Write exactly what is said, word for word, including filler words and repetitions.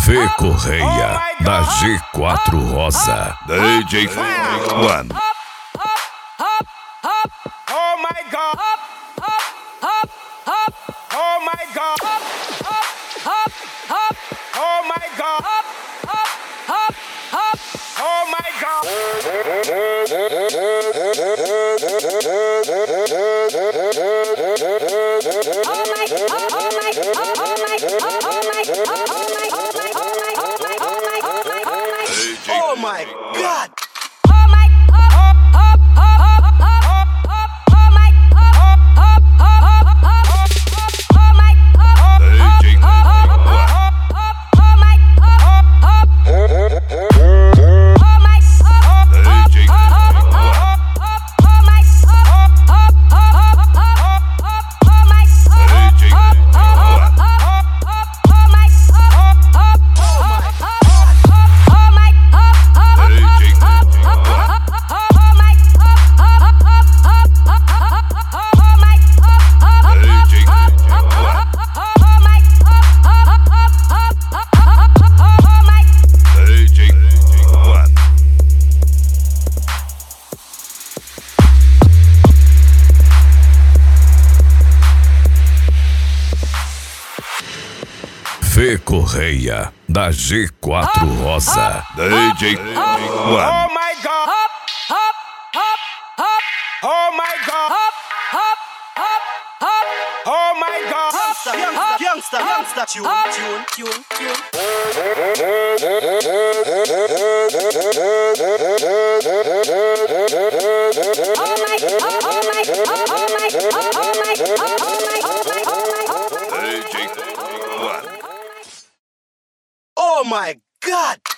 Fê Correia, da G quatro Rosa. D J One. Oh my God. Oh my God. Oh my God. Oh my God. Oh my God. Fê Correia, da G quatro Rosa. D J One. Oh my God. Oh my God. Oh my God. Youngster, youngster, youngster, tune, tune, tune, tune. D J One. Oh my God.